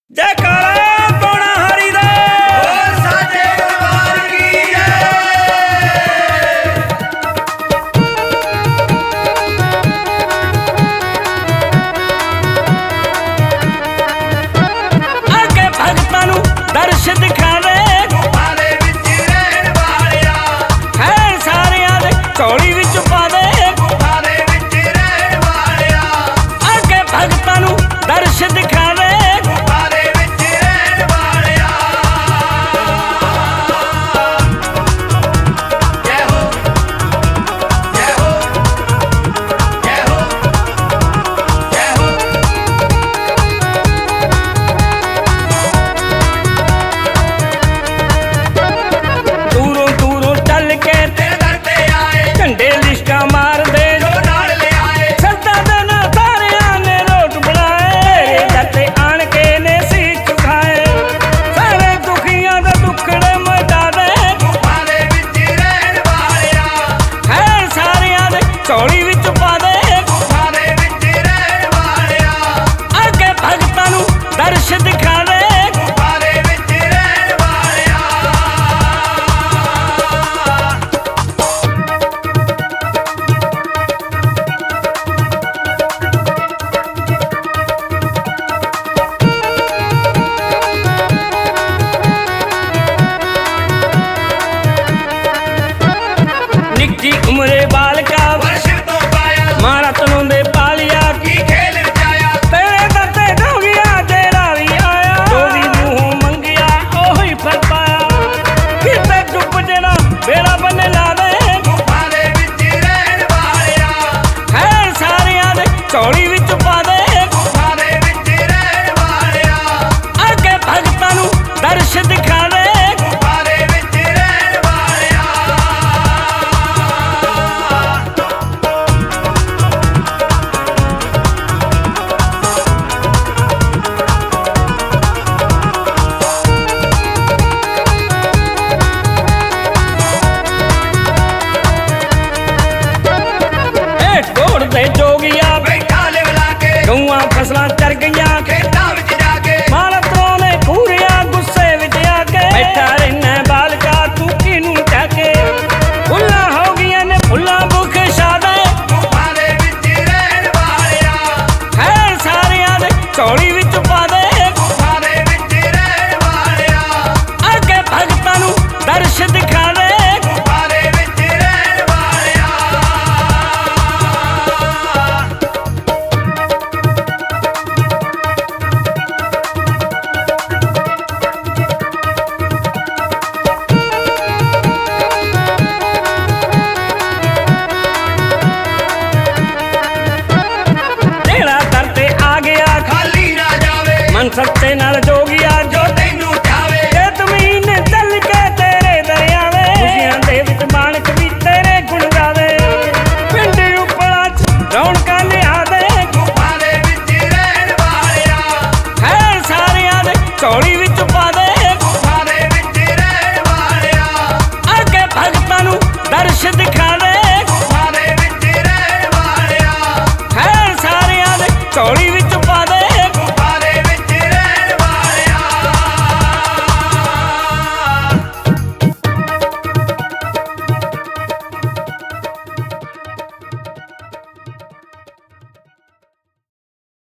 जयकारा पौना हरि दा साचे दरबार की आके भगतां नूं दर्श दिखावे गुफारे विच रहण वालिया है सारियां दे झोली विच पावे गुफारे विच रहण वालिया आके भगतां नूं दर्श दिखावे गुफारे विच रहण वालिया जय हो जय हो जय हो जय हो दूरों दूरों चल के तेरे दर ते आए झंडे लिशका मार दे जो नाल ले आए सरदा दे ना सारियां ने रोट बनाए जते आण के ने सीस चुकाए सारे दुखियां दा दुखड़े मिटा दे गुफारे विच रहण वालिया है सारियां दे झोली विच पा दे गुफारे विच रहण वालिया आके भगतां नूं दर्श दिखावे गुफारे विच रहण वालिया निक्की उमरे बालका वर्षिप तो पाया मारा तनों दे पालिया की खेल रचाया तेरे दर ते डोगिया तेरा भी आया जो भी मुंह मंगिया ओही फल पाया किते डुब जेना बेड़ा बने ला दे गुफारे विच रहण वालिया है सारियां दे झोली विच पा दे गुफारे विच रहण वालिया आके भगतां नूं दर्श दिखावे गुफारे विच रहण वालिया ए ढोड़ दे जोगिया बैठा लेवला के गौआं फसलां चर गईयां खेतां विच जाके मालकों ने घूरिया गुस्से विच आके बैठा रहना बालका तू किनू जाके फुल्लां हो गईयां ने फुल्लां भुख छादे गुफारे विच रहण वालिया है सारियां दे झोली विच पा दे गुफारे विच रहण वालिया आके भगतां नूं दर्श दिखावे गुफारे विच रहण वालिया तेरा दर ते आ गया खाली ना जावे मन सच्चे नाल जो